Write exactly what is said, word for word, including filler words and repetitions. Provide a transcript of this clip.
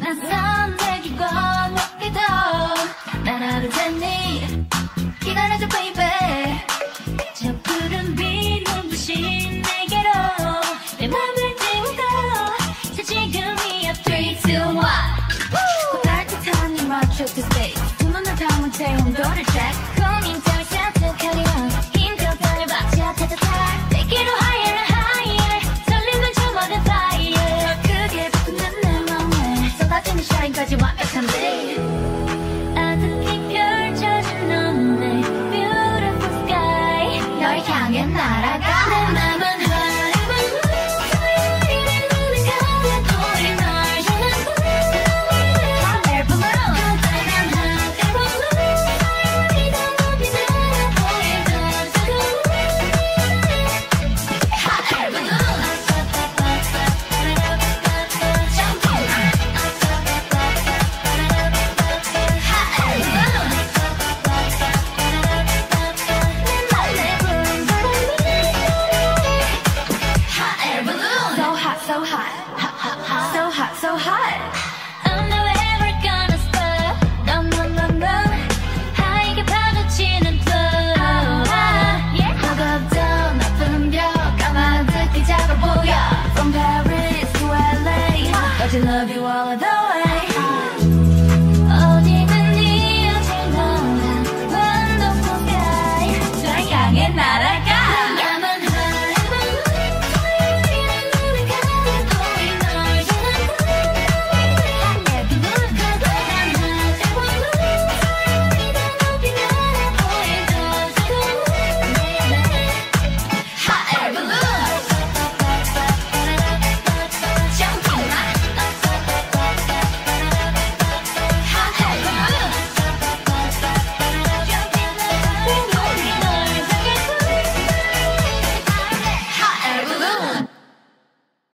낯선 내기고 먹기도 난 하루 됐니 기다려줘 baby 저 푸른 빛 눈부신 내게로 내 맘을 띄우고 자 지금이야 three, two, one 곧 따뜻한 이 맞춰 to space 두 눈을 감은 채 온도를 check 고민 따위 산뜻하려 힘껏 달려봐 자 타타타 Take it higher and higher 설레는 저 모든 fire 크게 붙는 내 맘에 쏟아지는 샤인까지 완벽한 day 아득히 펼쳐진 너의 beautiful sky 널 향해 날아가 내 맘은 So hot, hot, hot, hot, so hot, so hot. I'm never gonna stop. No, no, no, no. 하얗게 파도치는 flow. Yeah. 버겁던 나쁜 벽 까마득히 작아 보여. From Paris to L A. But you love you all of those.